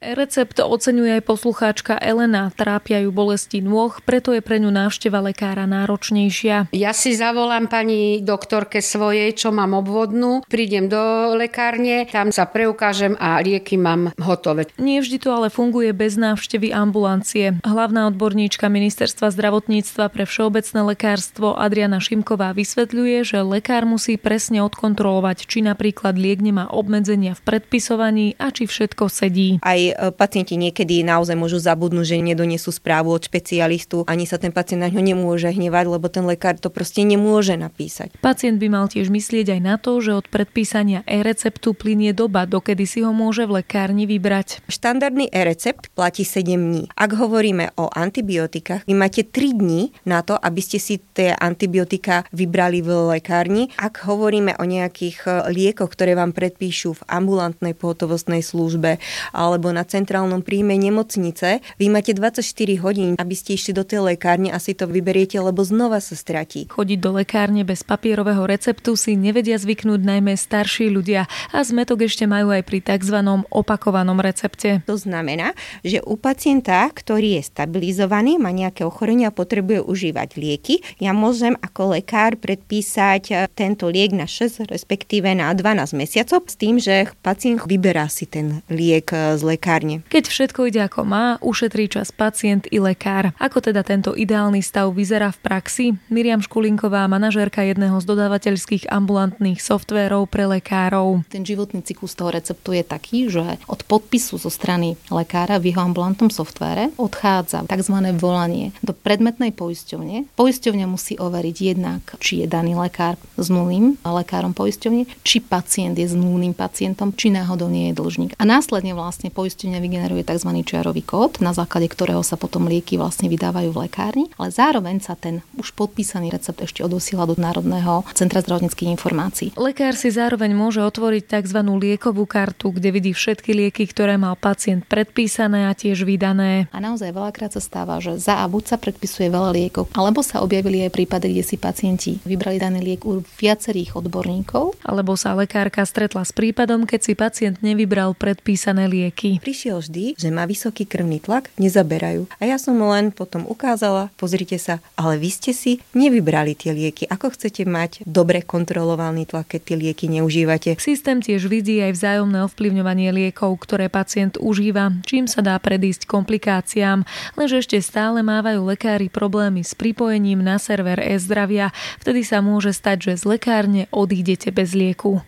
Recept oceňuje aj poslucháčka Elena. Trápia ju bolesti nôh, preto je pre ňu návšteva lekára náročnejšia. Ja si zavolám pani doktorke svojej, čo mám obvodnú, prídem do lekárne, tam sa preukážem a lieky mám hotové. Nie vždy to ale funguje bez návštevy ambulancie. Hlavná odborníčka Ministerstva zdravotníctva pre všeobecné lekárstvo Adriana Šimková vysvetľuje, že lekár musí presne odkontrolovať, či napríklad liek nemá obmedzenia v predpisovaní a či všetko sedí. Aj pacienti niekedy naozaj môžu zabudnúť, že nedonesú správu od špecialistu, ani sa ten pacient na ňo nemôže hnevať, lebo ten lekár to proste nemôže napísať. Pacient by mal tiež myslieť aj na to, že od predpísania e-receptu plynie doba, dokedy si ho môže v lekárni vybrať. Štandardný e-recept platí 7 dní. Ak hovoríme o antibiotikách, vy máte 3 dní na to, aby ste si tie antibiotika vybrali v lekárni. Ak hovoríme o nejakých liekoch, ktoré vám predpíšu v ambulantnej pohotovostnej službe alebo na centrálnom príjme nemocnice, vy máte 24 hodín, aby ste išli do tej lekárne a si to vyberiete, lebo znova sa stratí. Chodiť do lekárne bez papierového receptu si nevedia zvyknúť najmä starší ľudia a zmätok ešte majú aj pri tzv. Opakovanom recepte. To znamená, že u pacienta, ktorý je stabilizovaný, má nejaké ochorenie a potrebuje užívať lieky, ja môžem ako lekár predpísať tento liek na 6, respektíve na 12 mesiacov s tým, že pacient vyberá si ten liek z lekárne. Keď všetko ide ako má, ušetrí čas pacient i lekár. Ako teda tento ideálny stav vyzerá v praxi? Miriam Škulinková, manažérka jedného z dodávateľských ambulantných softvérov pre lekárov. Ten životný cyklus toho receptu je taký, že od podpisu zo strany lekára v jeho ambulantnom softvére odchádza tzv. Volanie do predmetnej poisťovne. Poisťovňa musí overiť jednak, či je daný lekár zmluvným lekárom poisťovne, či pacient je zmluvným pacientom, či náhodou nie je dlžník. A následne vlastne poisťovňa vygeneruje tzv. Čiarový kód, na základe ktorého sa potom lieky vlastne vydávajú v lekárni, ale zároveň sa ten už podpísaný recept ešte odosiela do Národného centra zdravotníckych informácií. Lekár si zároveň môže otvoriť tzv. Liekovú kartu, kde vidí všetky lieky, ktoré mal pacient predpísané a tiež vydané. A naozaj veľakrát sa stáva, že za a buď sa predpisuje veľa liekov, alebo sa objavili aj prípady, kde si pacienti vybrali daný liek u viacerých odborníkov, alebo sa lekárka stretla s prípadom, keď si pacient nevybral predpísané lieky. Prišiel vždy, že má vysoký krvný tlak, nezaberajú. A ja som len potom ukázala, pozrite sa, ale vy ste si nevybrali tie lieky. Ako chcete mať dobre kontrolovaný tlak, keď tie lieky neužívate? Systém tiež vidí aj vzájomné ovplyvňovanie liekov, ktoré pacient užíva, čím sa dá predísť komplikáciám, lenže ešte stále mávajú lekári problémy s pripojením na server e-zdravia. Vtedy sa môže stať, že z lekárne odídete bez lieku.